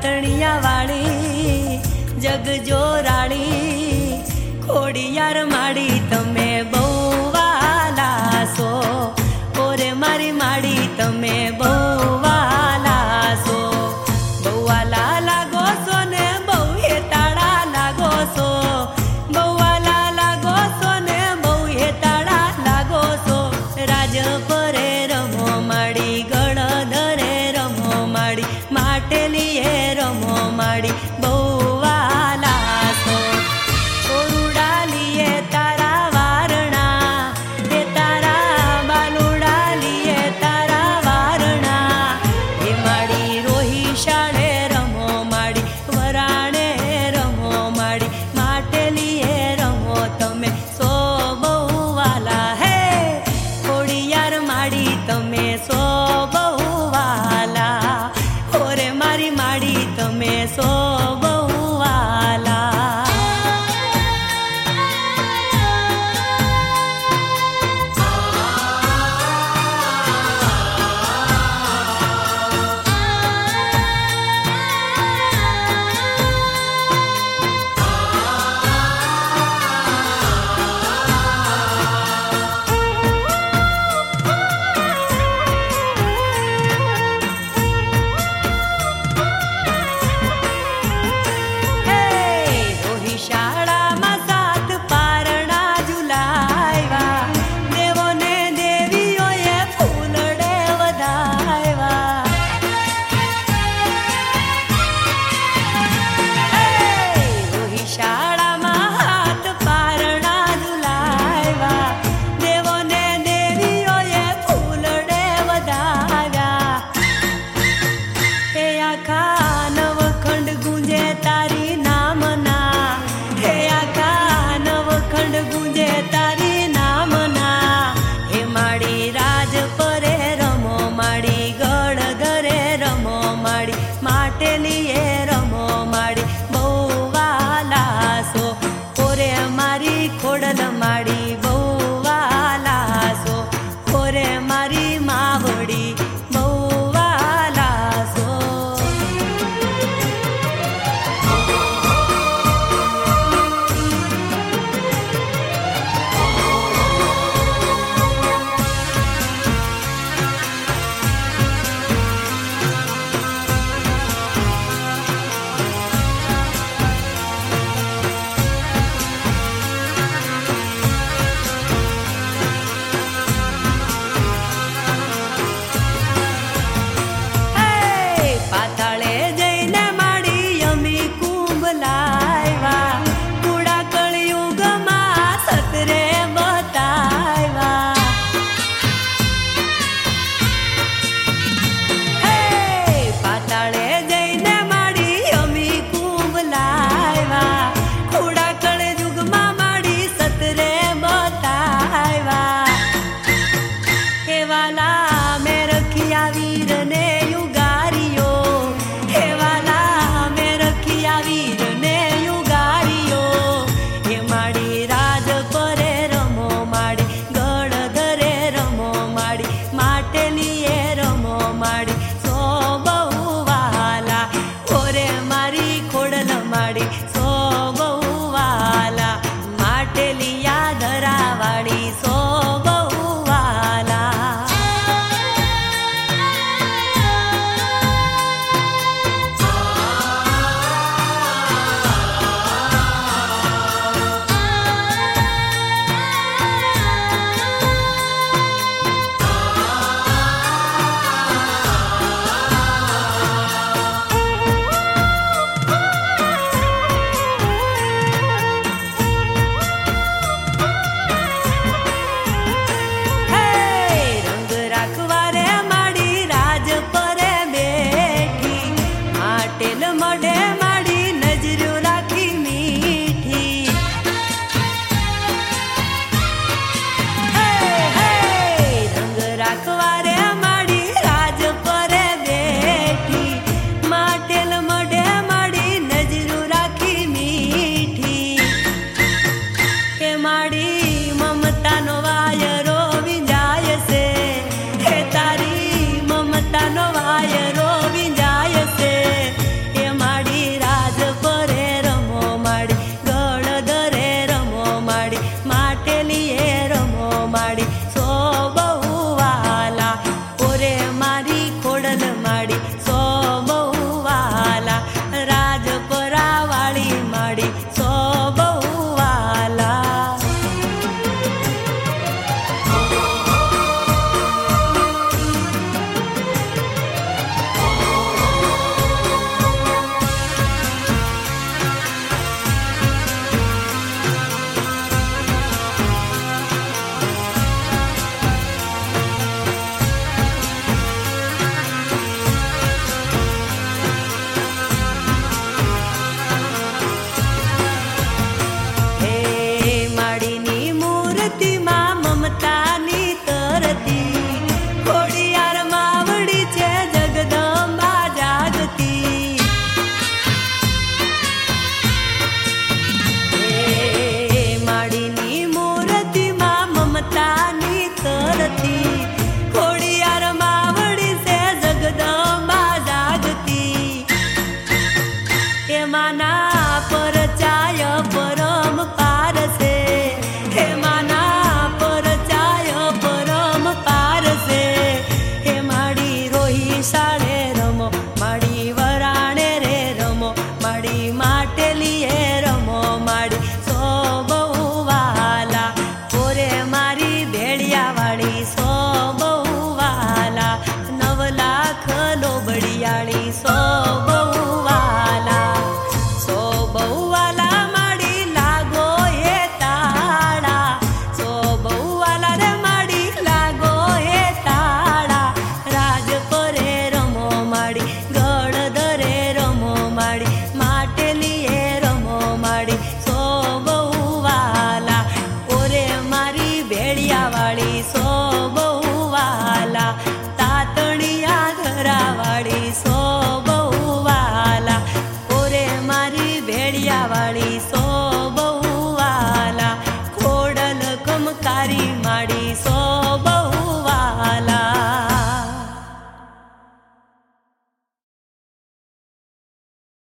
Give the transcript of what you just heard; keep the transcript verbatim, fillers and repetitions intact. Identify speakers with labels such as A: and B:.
A: પાતણિયા વાળી જગ જોરાળી ખોડિયાર માડી તમે બહુ વાલા છો ઓરે મારી માડી તમે બહુ વાલા છો બહુ વાલા લાગો છો ને બહુ હેતાળા લાગો છો બહુ વાલા લાગો છો ને બહુ હેતાળા લાગો છો રાજ પરે રમો માડી ગળધરે રમો માડી માટેલીએ રમો માડી બહુ વાલા છો ઓરુડાલીએ તારા વારણા એ તારા બાલુડાલીએ તારા વારણા એ માડી રોહી શાળે રમો માડી વરાણે રમો માડી માટેલીએ રમો તમે સો બહુ વાલા હે ખોડિયાર માડી તમે સો બહુ વાલા ઓરે મારી માડી તમે સો બહુ વાલા માટેલીએ રમો માડી બહુ વાલા છો ઓરે મારી ખોડલ માડી બહુ વાલા છો ઓરે મારી માવડી બહુ વાલા છો માટેલી એ રમો માડી સો બહુ વાલા ઓરે મારી ખોડલ માડી સો બહુ વાલા રાજપરા વાળી માડી સો બહુ વાલા સો બહુ વાલા તાતણિયા ઘરાવાળી સો બહુ વાલા ઓરે મારી ભેડિયા વાળી સો